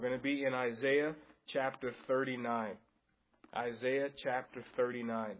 We're going to be in Isaiah chapter 39. Isaiah chapter 39.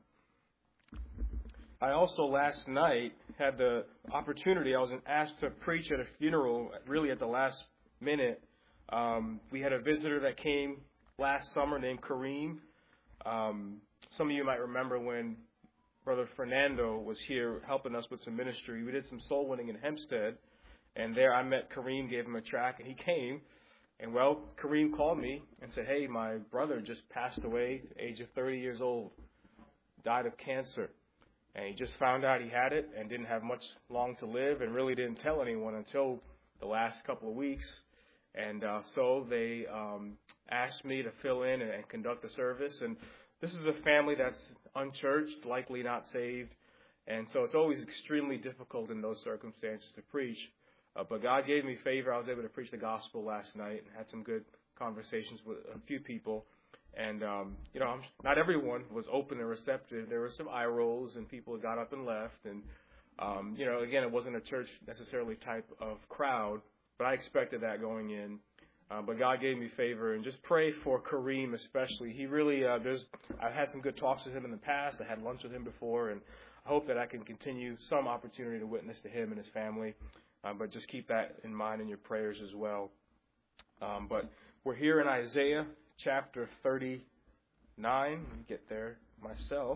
I also last night had the opportunity, I was asked to preach at a funeral really at the last minute. We had a visitor that came last summer named Kareem. Some of you might remember when Brother Fernando was here helping us with some ministry. We did some soul winning in Hempstead, and there I met Kareem, gave him a tract, and he came. And well, Kareem called me and said, hey, my brother just passed away at the age of 30 years old, died of cancer. And he just found out he had it and didn't have much long to live and really didn't tell anyone until the last couple of weeks. And so they asked me to fill in and conduct the service. And this is a family that's unchurched, likely not saved. And so it's always extremely difficult in those circumstances to preach. But God gave me favor. I was able to preach the gospel last night and had some good conversations with a few people. And, not everyone was open and receptive. There were some eye rolls and people got up and left. And, again, it wasn't a church necessarily type of crowd, but I expected that going in. But God gave me favor. And just pray for Kareem especially. He really, I've had some good talks with him in the past. I had lunch with him before. And I hope that I can continue some opportunity to witness to him and his family. But just keep that in mind in your prayers as well. But we're here in Isaiah chapter 39. Let me get there myself.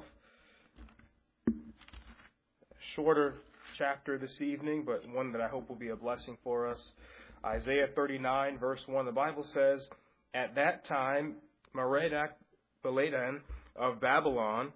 Shorter chapter this evening, but one that I hope will be a blessing for us. Isaiah 39, verse 1, the Bible says, at that time, Merodach Baladan of Babylon,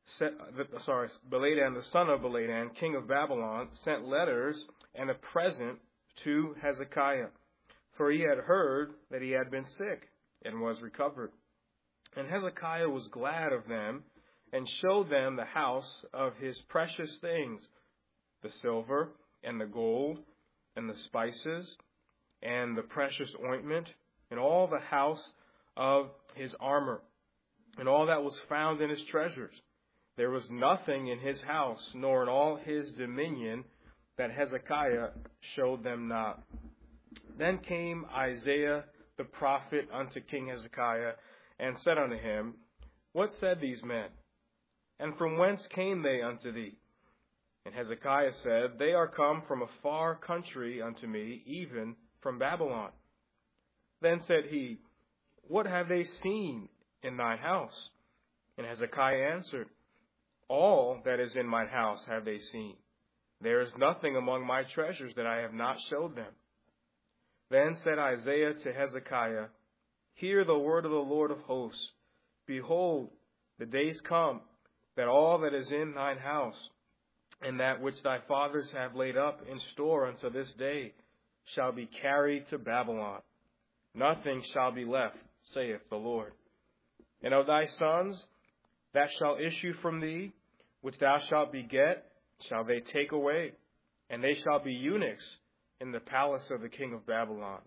Baladan, the son of Baladan, king of Babylon, sent letters and a present to Hezekiah, for he had heard that he had been sick and was recovered. And Hezekiah was glad of them and showed them the house of his precious things, the silver and the gold and the spices and the precious ointment and all the house of his armor and all that was found in his treasures. There was nothing in his house, nor in all his dominion, that Hezekiah showed them not. Then came Isaiah the prophet unto King Hezekiah, and said unto him, what said these men? And from whence came they unto thee? And Hezekiah said, they are come from a far country unto me, even from Babylon. Then said he, what have they seen in thine house? And Hezekiah answered, all that is in mine house have they seen. There is nothing among my treasures that I have not showed them. Then said Isaiah to Hezekiah, hear the word of the Lord of hosts. Behold, the days come that all that is in thine house, and that which thy fathers have laid up in store unto this day, shall be carried to Babylon. Nothing shall be left, saith the Lord. And of thy sons that shall issue from thee, which thou shalt beget, shall they take away, and they shall be eunuchs in the palace of the king of Babylon.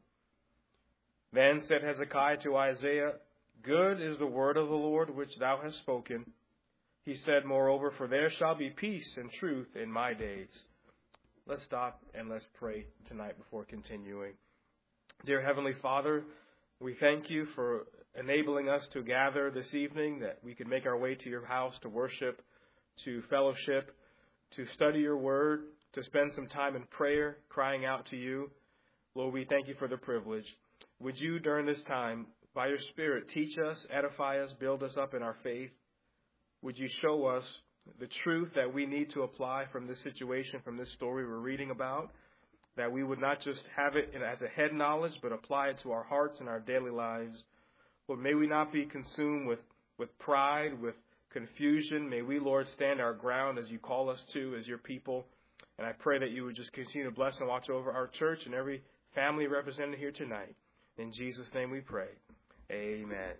Then said Hezekiah to Isaiah, good is the word of the Lord which thou hast spoken. He said, moreover, for there shall be peace and truth in my days. Let's stop and let's pray tonight before continuing. Dear Heavenly Father, we thank you for enabling us to gather this evening, that we could make our way to your house to worship, to fellowship, to study your word, to spend some time in prayer, crying out to you. Lord, we thank you for the privilege. Would you, during this time, by your Spirit, teach us, edify us, build us up in our faith? Would you show us the truth that we need to apply from this situation, from this story we're reading about, that we would not just have it as a head knowledge, but apply it to our hearts and our daily lives. Lord, may we not be consumed with pride, with confusion. May we, Lord, stand our ground as you call us to, as your people. And I pray that you would just continue to bless and watch over our church and every family represented here tonight. In Jesus' name we pray. Amen.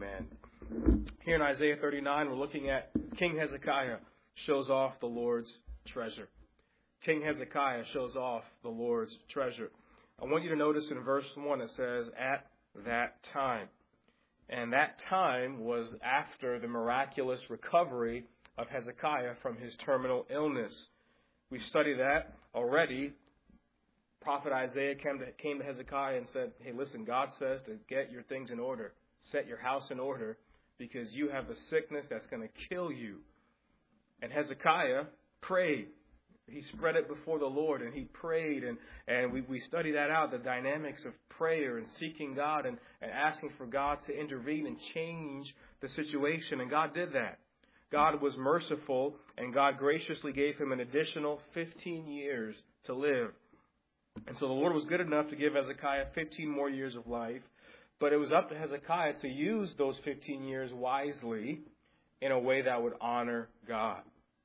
Amen. Here in Isaiah 39, we're looking at King Hezekiah shows off the Lord's treasure. King Hezekiah shows off the Lord's treasure. I want you to notice in verse 1 it says, at that time. And that time was after the miraculous recovery of Hezekiah from his terminal illness. We studied that already Prophet Isaiah came to Hezekiah and said, hey, listen, God says to get your things in order. Set your house in order because you have a sickness that's going to kill you. And Hezekiah prayed. He spread it before the Lord and he prayed. And we study that out, the dynamics of prayer and seeking God and asking for God to intervene and change the situation. And God did that. God was merciful and God graciously gave him an additional 15 years to live. And so the Lord was good enough to give Hezekiah 15 more years of life. But it was up to Hezekiah to use those 15 years wisely in a way that would honor God.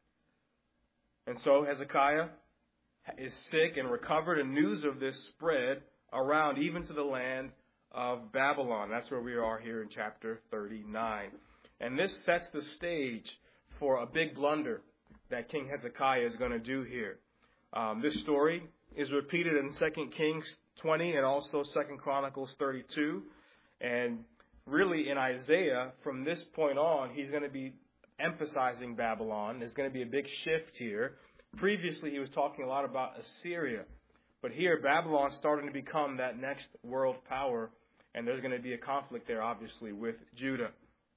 And so Hezekiah is sick and recovered, and news of this spread around even to the land of Babylon. That's where we are here in chapter 39. And this sets the stage for a big blunder that King Hezekiah is going to do here. This story is repeated in 2 Kings 20 and also 2 Chronicles 32. And really in Isaiah, from this point on, he's going to be emphasizing Babylon. There's going to be a big shift here. Previously, he was talking a lot about Assyria. But here, Babylon's starting to become that next world power. And there's going to be a conflict there, obviously, with Judah.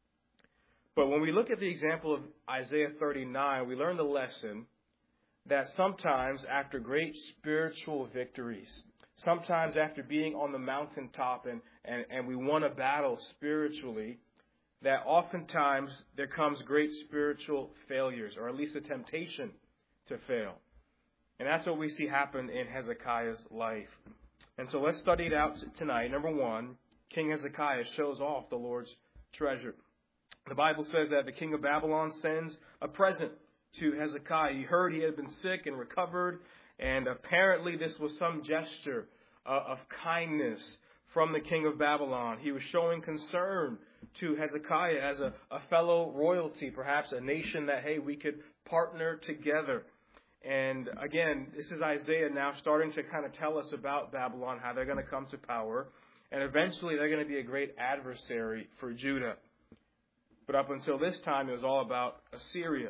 But when we look at the example of Isaiah 39, we learn the lesson that sometimes after great spiritual victories, sometimes after being on the mountaintop and we won a battle spiritually, that oftentimes there comes great spiritual failures, or at least a temptation to fail. And that's what we see happen in Hezekiah's life. And so let's study it out tonight. Number one, King Hezekiah shows off the Lord's treasure. The Bible says that the king of Babylon sends a present to Hezekiah. He heard he had been sick and recovered, and apparently this was some gesture of kindness from the king of Babylon. He was showing concern to Hezekiah as a fellow royalty, perhaps a nation that, hey, we could partner together. And again, this is Isaiah now starting to kind of tell us about Babylon, how they're going to come to power. And eventually they're going to be a great adversary for Judah. But up until this time, it was all about Assyria.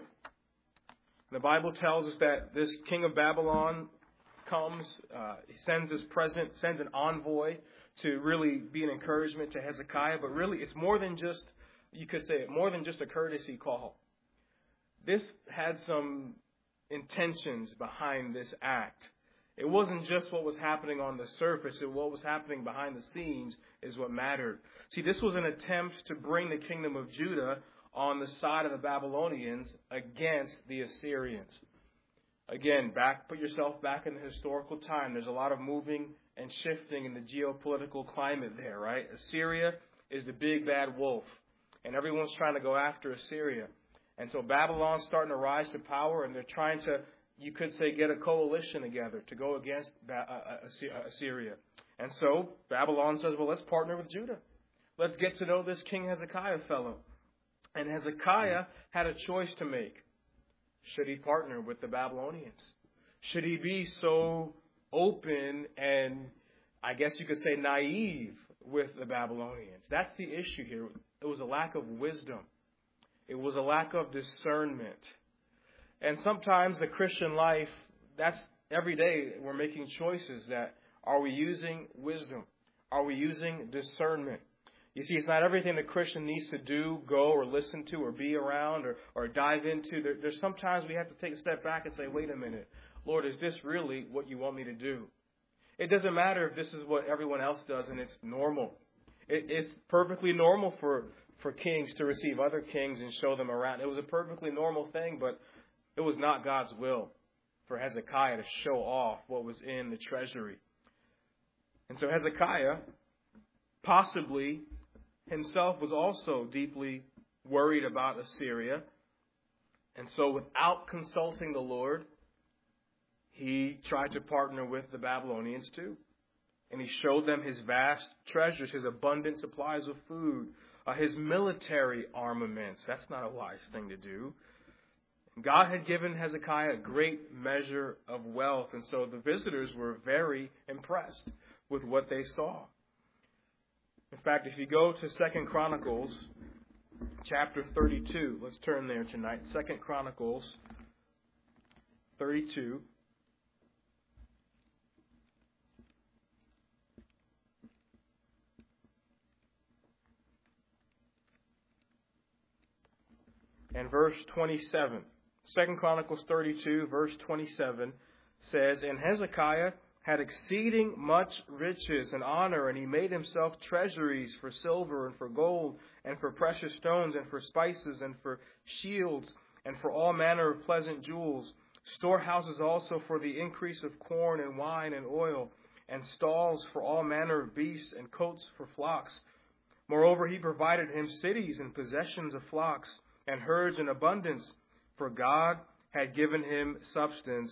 The Bible tells us that this king of Babylon comes, he sends his present, sends an envoy to really be an encouragement to Hezekiah. But really, it's more than just, you could say, more than just a courtesy call. This had some intentions behind this act. It wasn't just what was happening on the surface. What was happening behind the scenes is what mattered. See, this was an attempt to bring the kingdom of Judah on the side of the Babylonians against the Assyrians. Again, put yourself back in the historical time. There's a lot of moving and shifting in the geopolitical climate there, right? Assyria is the big bad wolf, and everyone's trying to go after Assyria. And so Babylon's starting to rise to power, and they're trying to, you could say, get a coalition together to go against Assyria. And so Babylon says, well, let's partner with Judah. Let's get to know this King Hezekiah fellow. And Hezekiah had a choice to make. Should he partner with the Babylonians? Should he be so open and, I guess you could say, naive with the Babylonians? That's the issue here. It was a lack of wisdom. It was a lack of discernment. And sometimes the Christian life, that's every day we're making choices that, are we using wisdom? Are we using discernment? You see, it's not everything the Christian needs to do, go, or listen to, or be around, or dive into. There's sometimes we have to take a step back and say, wait a minute, Lord, is this really what you want me to do? It doesn't matter if this is what everyone else does and it's normal. It's perfectly normal for kings to receive other kings and show them around. It was a perfectly normal thing, but it was not God's will for Hezekiah to show off what was in the treasury. And so Hezekiah, possibly himself, was also deeply worried about Assyria. And so without consulting the Lord, he tried to partner with the Babylonians too. And he showed them his vast treasures, his abundant supplies of food, his military armaments. That's not a wise thing to do. God had given Hezekiah a great measure of wealth, and so the visitors were very impressed with what they saw. In fact, if you go to 2 Chronicles chapter 32, let's turn there tonight. 2 Chronicles 32. and verse 27. 2 Chronicles 32, verse 27 says, And Hezekiah had exceeding much riches and honor, and he made himself treasuries for silver and for gold and for precious stones and for spices and for shields and for all manner of pleasant jewels, storehouses also for the increase of corn and wine and oil, and stalls for all manner of beasts and coats for flocks. Moreover, he provided him cities and possessions of flocks and herds in abundance, for God had given him substance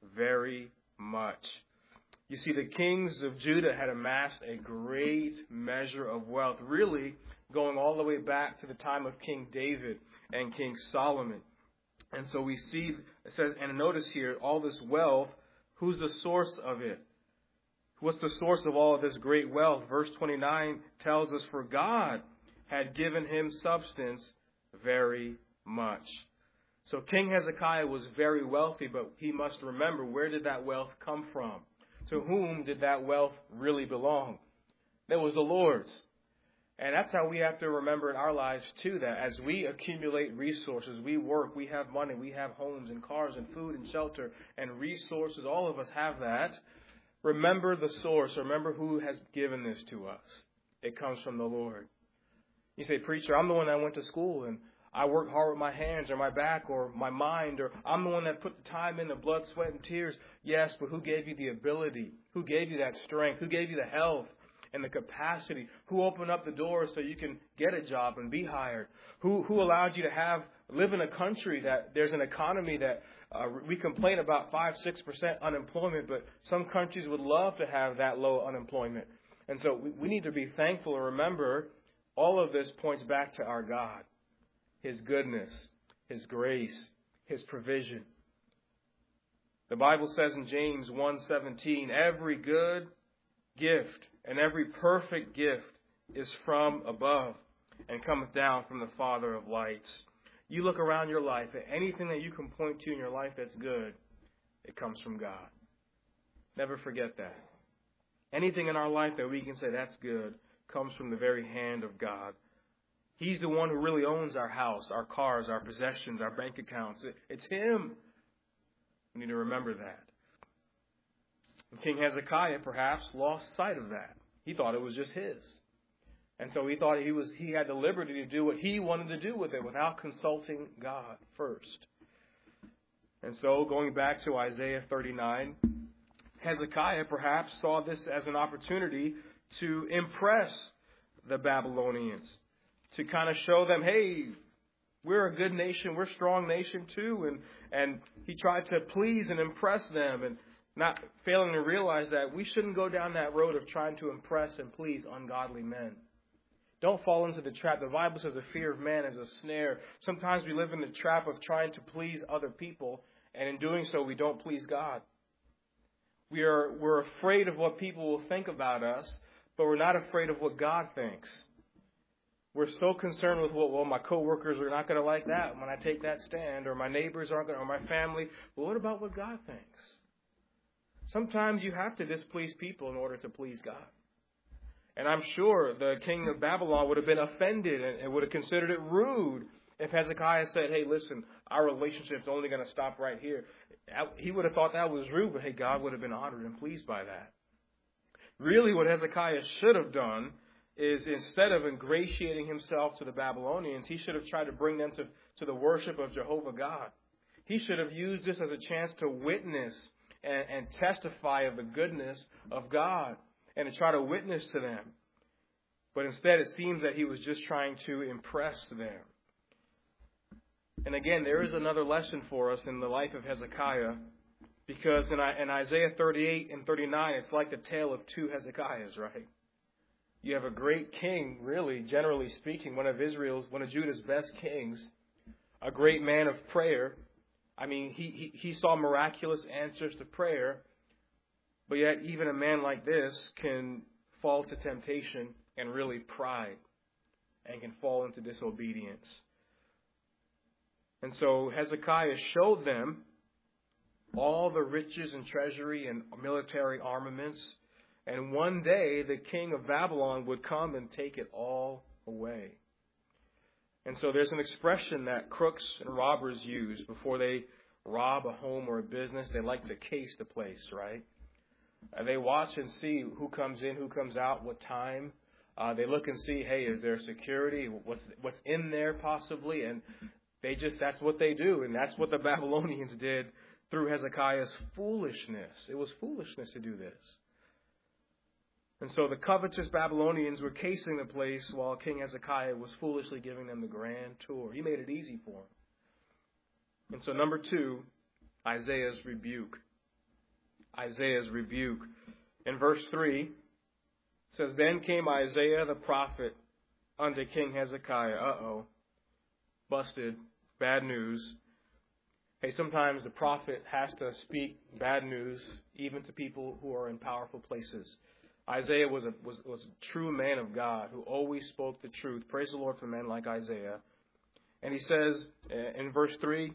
very much. You see, the kings of Judah had amassed a great measure of wealth, really going all the way back to the time of King David and King Solomon. And so we see, it says, and notice here, all this wealth, who's the source of it? What's the source of all of this great wealth? Verse 29 tells us, for God had given him substance very much. So King Hezekiah was very wealthy, but he must remember, where did that wealth come from? To whom did that wealth really belong? It was the Lord's. And that's how we have to remember in our lives too, that as we accumulate resources, we work, we have money, we have homes and cars and food and shelter and resources, all of us have that. Remember the source. Remember who has given this to us. It comes from the Lord. You say, preacher, I'm the one that went to school and I worked hard with my hands or my back or my mind, or I'm the one that put the time in, the blood, sweat, and tears. Yes, but who gave you the ability? Who gave you that strength? Who gave you the health and the capacity? Who opened up the doors so you can get a job and be hired? Who allowed you to live in a country that there's an economy that we complain about 5-6% unemployment, but some countries would love to have that low unemployment. And so we need to be thankful and remember all of this points back to our God. His goodness, His grace, His provision. The Bible says in James 1:17, every good gift and every perfect gift is from above and cometh down from the Father of lights. You look around your life, and anything that you can point to in your life that's good, it comes from God. Never forget that. Anything in our life that we can say that's good comes from the very hand of God. He's the one who really owns our house, our cars, our possessions, our bank accounts. It's Him. We need to remember that. And King Hezekiah perhaps lost sight of that. He thought it was just his. And so he thought he had the liberty to do what he wanted to do with it without consulting God first. And so going back to Isaiah 39, Hezekiah perhaps saw this as an opportunity to impress the Babylonians, to kind of show them, hey, we're a good nation, we're a strong nation too. And he tried to please and impress them, and not failing to realize that we shouldn't go down that road of trying to impress and please ungodly men. Don't fall into the trap. The Bible says the fear of man is a snare. Sometimes we live in the trap of trying to please other people, and in doing so, we don't please God. We're afraid of what people will think about us, but we're not afraid of what God thinks. We're so concerned with my coworkers are not going to like that when I take that stand, or my neighbors aren't going to, or my family. Well, what about what God thinks? Sometimes you have to displease people in order to please God. And I'm sure the king of Babylon would have been offended and would have considered it rude if Hezekiah said, hey, listen, our relationship's only going to stop right here. He would have thought that was rude, but hey, God would have been honored and pleased by that. Really, what Hezekiah should have done is, instead of ingratiating himself to the Babylonians, he should have tried to bring them to the worship of Jehovah God. He should have used this as a chance to witness and testify of the goodness of God, and to try to witness to them. But instead, it seems that he was just trying to impress them. And again, there is another lesson for us in the life of Hezekiah, because in Isaiah 38 and 39, it's like the tale of two Hezekiahs, right? You have a great king, really, generally speaking, one of Judah's best kings, a great man of prayer. I mean, he saw miraculous answers to prayer. But yet, even a man like this can fall to temptation and really pride, and can fall into disobedience. And so Hezekiah showed them all the riches and treasury and military armaments. And one day, the king of Babylon would come and take it all away. And so there's an expression that crooks and robbers use before they rob a home or a business. They like to case the place, right? They watch and see who comes in, who comes out, what time. They look and see, hey, is there security? What's in there possibly? And that's what they do. And that's what the Babylonians did through Hezekiah's foolishness. It was foolishness to do this. And so the covetous Babylonians were casing the place while King Hezekiah was foolishly giving them the grand tour. He made it easy for them. And so number 2, Isaiah's rebuke. Isaiah's rebuke. In verse 3, it says, Then came Isaiah the prophet unto King Hezekiah. Busted. Bad news. Hey, sometimes the prophet has to speak bad news even to people who are in powerful places. Isaiah was a true man of God who always spoke the truth. Praise the Lord for men like Isaiah. And he says in verse 3,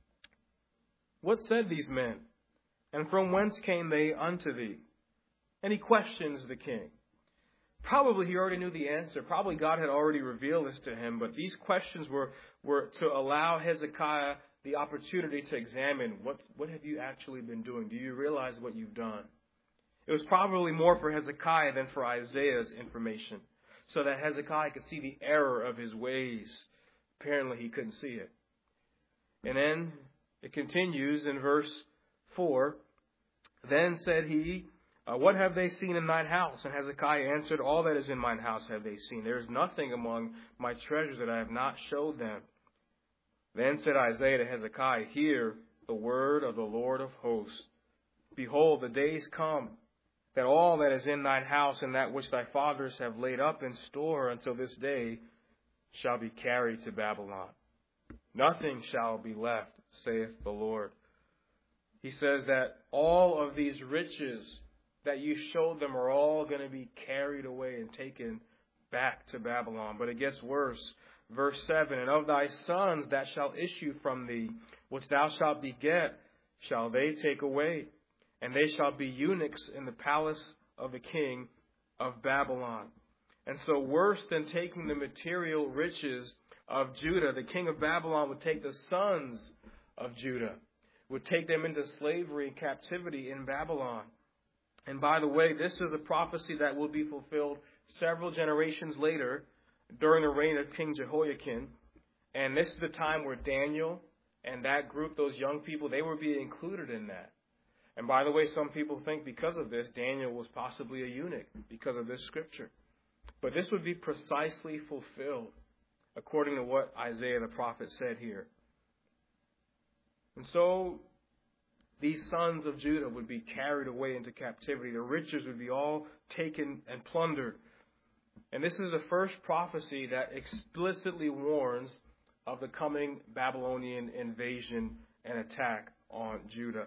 What said these men? And from whence came they unto thee? And he questions the king. Probably he already knew the answer. Probably God had already revealed this to him. But these questions were to allow Hezekiah the opportunity to examine what have you actually been doing? Do you realize what you've done? It was probably more for Hezekiah than for Isaiah's information, so that Hezekiah could see the error of his ways. Apparently he couldn't see it. And then it continues in verse 4. Then said he, What have they seen in thine house? And Hezekiah answered, All that is in mine house have they seen. There is nothing among my treasures that I have not showed them. Then said Isaiah to Hezekiah, Hear the word of the Lord of hosts. Behold, the days come, that all that is in thine house and that which thy fathers have laid up in store until this day shall be carried to Babylon. Nothing shall be left, saith the Lord. He says that all of these riches that you showed them are all going to be carried away and taken back to Babylon. But it gets worse. Verse 7, And of thy sons that shall issue from thee, which thou shalt beget, shall they take away. And they shall be eunuchs in the palace of the king of Babylon. And so worse than taking the material riches of Judah, the king of Babylon would take the sons of Judah, would take them into slavery and captivity in Babylon. And by the way, this is a prophecy that will be fulfilled several generations later during the reign of King Jehoiakim. And this is the time where Daniel and that group, those young people, they were being included in that. And by the way, some people think because of this, Daniel was possibly a eunuch because of this scripture. But this would be precisely fulfilled according to what Isaiah the prophet said here. And so these sons of Judah would be carried away into captivity. The riches would be all taken and plundered. And this is the first prophecy that explicitly warns of the coming Babylonian invasion and attack on Judah.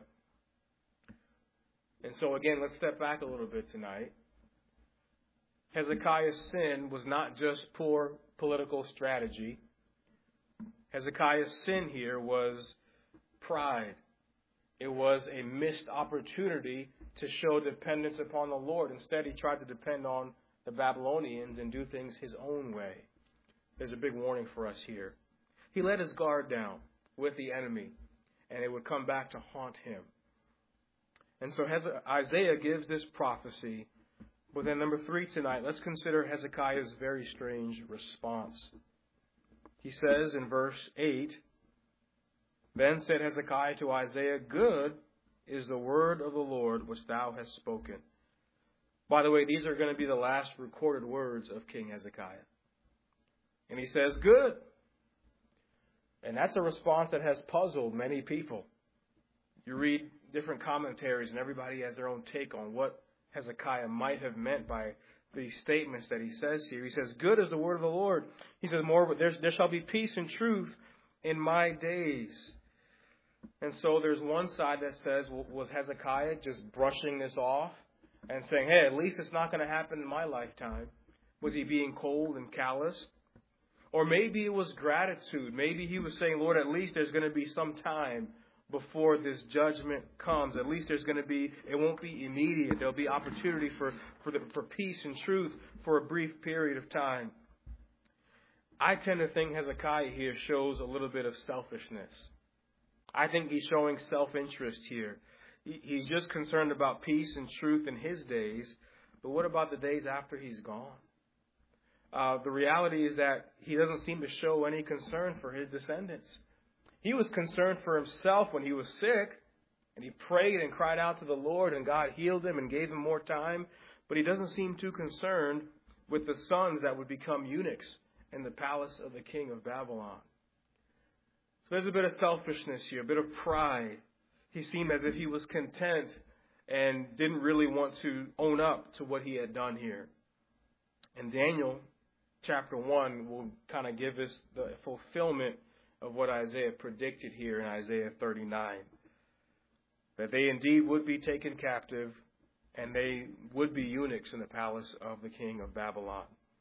And so again, let's step back a little bit tonight. Hezekiah's sin was not just poor political strategy. Hezekiah's sin here was pride. It was a missed opportunity to show dependence upon the Lord. Instead, he tried to depend on the Babylonians and do things his own way. There's a big warning for us here. He let his guard down with the enemy, and it would come back to haunt him. And so Isaiah gives this prophecy. But then number 3 tonight, let's consider Hezekiah's very strange response. He says in verse 8, Then said Hezekiah to Isaiah, Good is the word of the Lord which thou hast spoken. By the way, these are going to be the last recorded words of King Hezekiah. And he says, Good. And that's a response that has puzzled many people. You read different commentaries and everybody has their own take on what Hezekiah might have meant by these statements that he says here. He says, Good is the word of the Lord. He says, More, there shall be peace and truth in my days. And so there's one side that says, well, was Hezekiah just brushing this off and saying, hey, at least it's not going to happen in my lifetime? Was he being cold and callous? Or maybe it was gratitude. Maybe he was saying, Lord, at least there's going to be some time before this judgment comes. At least there's going to be, it won't be immediate. There'll be opportunity for peace and truth for a brief period of time. I tend to think Hezekiah here shows a little bit of selfishness. I think he's showing self-interest here. He's just concerned about peace and truth in his days, but what about the days after he's gone? The reality is that he doesn't seem to show any concern for his descendants. He was concerned for himself when he was sick, and he prayed and cried out to the Lord, and God healed him and gave him more time, but he doesn't seem too concerned with the sons that would become eunuchs in the palace of the king of Babylon. So there's a bit of selfishness here, a bit of pride. He seemed as if he was content and didn't really want to own up to what he had done here. And Daniel chapter 1 will kind of give us the fulfillment of what Isaiah predicted here in Isaiah 39. That they indeed would be taken captive and they would be eunuchs in the palace of the king of Babylon.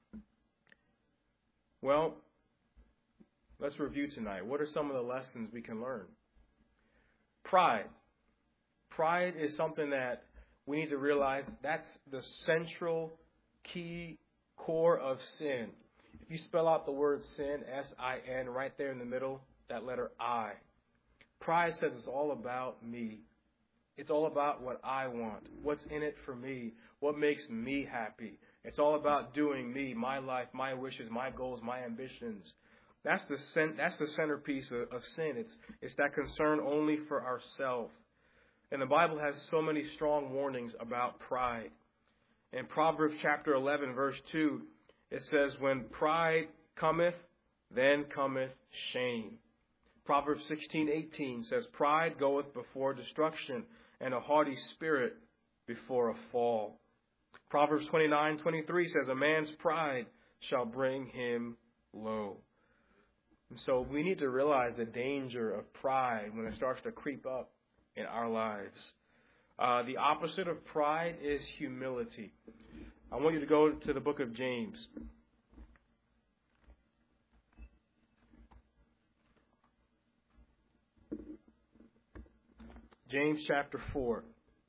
Well, let's review tonight. What are some of the lessons we can learn? Pride. Pride is something that we need to realize that's the central key core of sin. If you spell out the word sin, S-I-N, right there in the middle, that letter I. Pride says it's all about me. It's all about what I want, what's in it for me, what makes me happy. It's all about doing me, my life, my wishes, my goals, my ambitions. That's the centerpiece of sin. It's that concern only for ourselves. And the Bible has so many strong warnings about pride. In Proverbs chapter 11, verse 2, it says, when pride cometh, then cometh shame. Proverbs 16:18 says, pride goeth before destruction, and a haughty spirit before a fall. Proverbs 29:23 says, a man's pride shall bring him low. And so we need to realize the danger of pride when it starts to creep up in our lives. The opposite of pride is humility. I want you to go to the book of James. James chapter 4.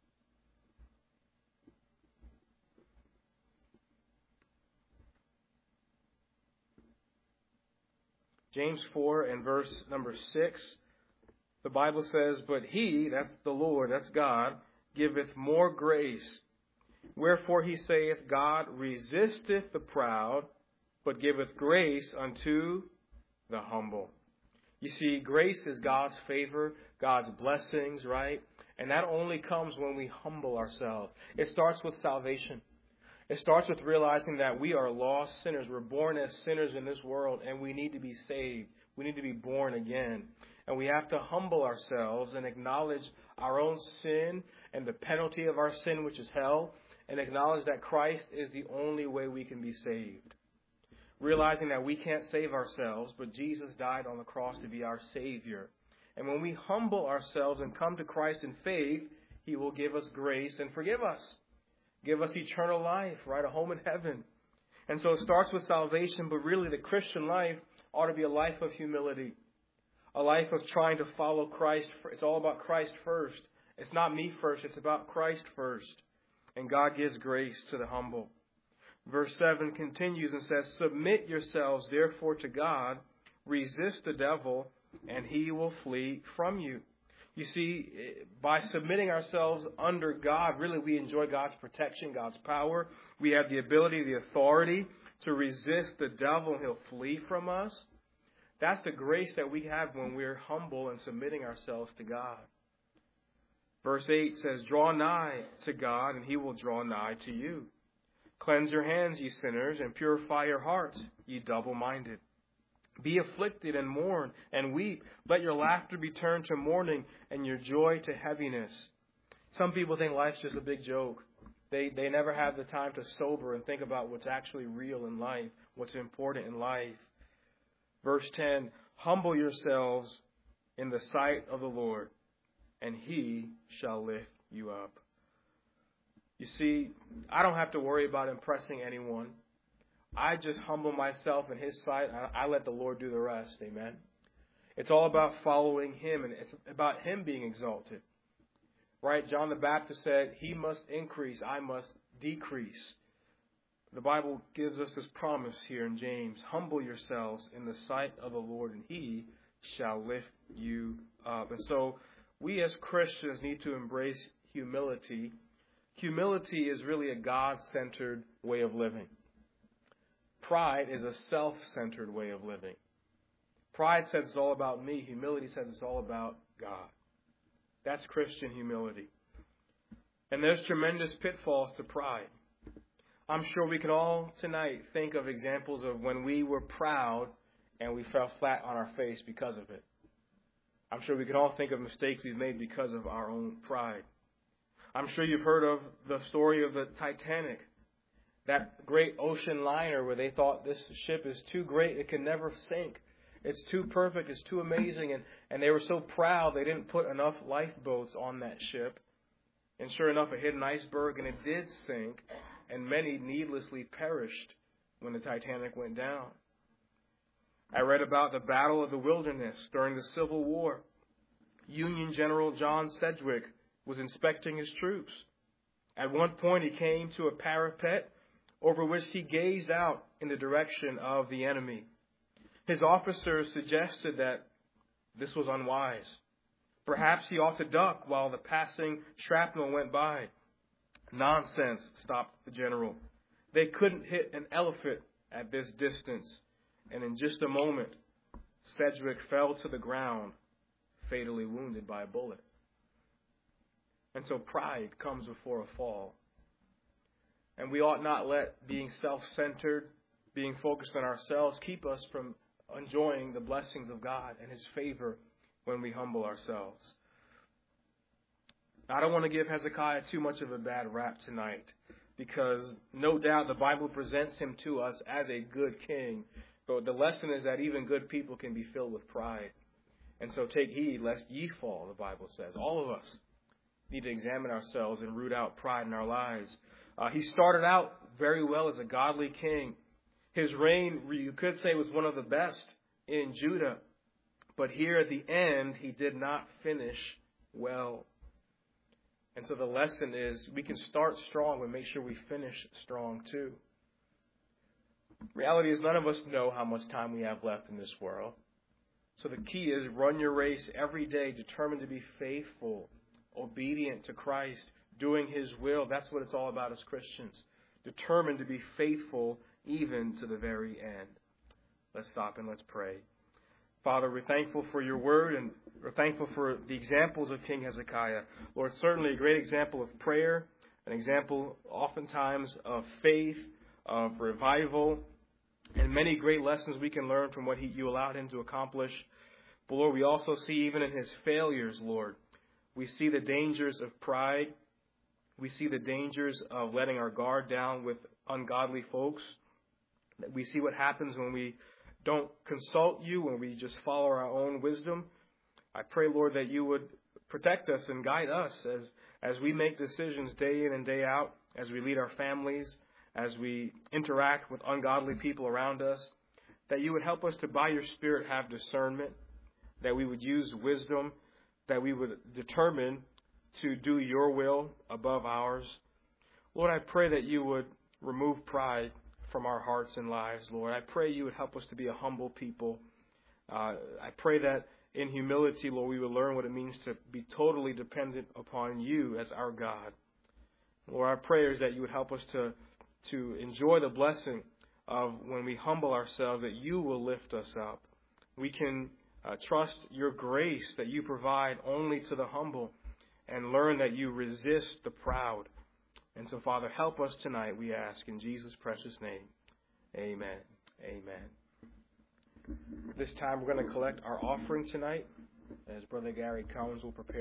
James 4 and verse number 6. The Bible says, but he, that's the Lord, that's God, giveth more grace. Wherefore he saith, God resisteth the proud, but giveth grace unto the humble. You see, grace is God's favor, God's blessings, right? And that only comes when we humble ourselves. It starts with salvation. It starts with realizing that we are lost sinners. We're born as sinners in this world, and we need to be saved. We need to be born again. And we have to humble ourselves and acknowledge our own sin and the penalty of our sin, which is hell, and acknowledge that Christ is the only way we can be saved. Realizing that we can't save ourselves, but Jesus died on the cross to be our Savior. And when we humble ourselves and come to Christ in faith, He will give us grace and forgive us. Give us eternal life, right? A home in heaven. And so it starts with salvation, but really the Christian life ought to be a life of humility. A life of trying to follow Christ. It's all about Christ first. It's not me first. It's about Christ first. And God gives grace to the humble. Verse 7 continues and says, submit yourselves therefore to God, resist the devil, and he will flee from you. You see, by submitting ourselves under God, really we enjoy God's protection, God's power. We have the ability, the authority to resist the devil, and he'll flee from us. That's the grace that we have when we're humble and submitting ourselves to God. Verse 8 says, draw nigh to God, and he will draw nigh to you. Cleanse your hands, ye sinners, and purify your hearts, ye double-minded. Be afflicted and mourn and weep. Let your laughter be turned to mourning and your joy to heaviness. Some people think life's just a big joke. They never have the time to sober and think about what's actually real in life, what's important in life. Verse 10, humble yourselves in the sight of the Lord, and he shall lift you up. You see, I don't have to worry about impressing anyone. I just humble myself in his sight. I let the Lord do the rest. Amen. It's all about following him, and it's about him being exalted. Right? John the Baptist said, he must increase, I must decrease. The Bible gives us this promise here in James: humble yourselves in the sight of the Lord, and He shall lift you up. And so we as Christians need to embrace humility. Humility is really a God-centered way of living. Pride is a self-centered way of living. Pride says it's all about me. Humility says it's all about God. That's Christian humility. And there's tremendous pitfalls to pride. I'm sure we can all tonight think of examples of when we were proud and we fell flat on our face because of it. I'm sure we can all think of mistakes we've made because of our own pride. I'm sure you've heard of the story of the Titanic, that great ocean liner where they thought this ship is too great, it can never sink. It's too perfect, it's too amazing, and they were so proud they didn't put enough lifeboats on that ship. And sure enough, it hit an iceberg and it did sink, and many needlessly perished when the Titanic went down. I read about the Battle of the Wilderness during the Civil War. Union General John Sedgwick was inspecting his troops. At one point, he came to a parapet over which he gazed out in the direction of the enemy. His officers suggested that this was unwise. Perhaps he ought to duck while the passing shrapnel went by. Nonsense, stopped the general. They couldn't hit an elephant at this distance. And in just a moment, Sedgwick fell to the ground, fatally wounded by a bullet. And so pride comes before a fall. And we ought not let being self-centered, being focused on ourselves, keep us from enjoying the blessings of God and His favor when we humble ourselves. I don't want to give Hezekiah too much of a bad rap tonight, because no doubt the Bible presents him to us as a good king. But the lesson is that even good people can be filled with pride. And so take heed lest ye fall, the Bible says. All of us need to examine ourselves and root out pride in our lives. He started out very well as a godly king. His reign, you could say, was one of the best in Judah. But here at the end, he did not finish well. And so the lesson is we can start strong, but make sure we finish strong too. Reality is none of us know how much time we have left in this world. So the key is run your race every day, determined to be faithful, obedient to Christ, doing His will. That's what it's all about as Christians. Determined to be faithful even to the very end. Let's stop and let's pray. Father, we're thankful for your word, and we're thankful for the examples of King Hezekiah. Lord, certainly a great example of prayer, an example oftentimes of faith, of revival, and many great lessons we can learn from what you allowed him to accomplish. But Lord, we also see even in his failures, Lord, we see the dangers of pride. We see the dangers of letting our guard down with ungodly folks. We see what happens when we don't consult you, when we just follow our own wisdom. I pray, Lord, that you would protect us and guide us as we make decisions day in and day out, as we lead our families, as we interact with ungodly people around us, that you would help us to, by your Spirit, have discernment, that we would use wisdom, that we would determine to do your will above ours. Lord, I pray that you would remove pride from our hearts and lives, Lord. I pray you would help us to be a humble people. I pray that in humility, Lord, we would learn what it means to be totally dependent upon you as our God. Lord, our prayer is that you would help us to enjoy the blessing of when we humble ourselves, that you will lift us up. We can trust your grace that you provide only to the humble and learn that you resist the proud. And so, Father, help us tonight, we ask, in Jesus' precious name. Amen. Amen. This time we're going to collect our offering tonight, as Brother Gary Collins will prepare.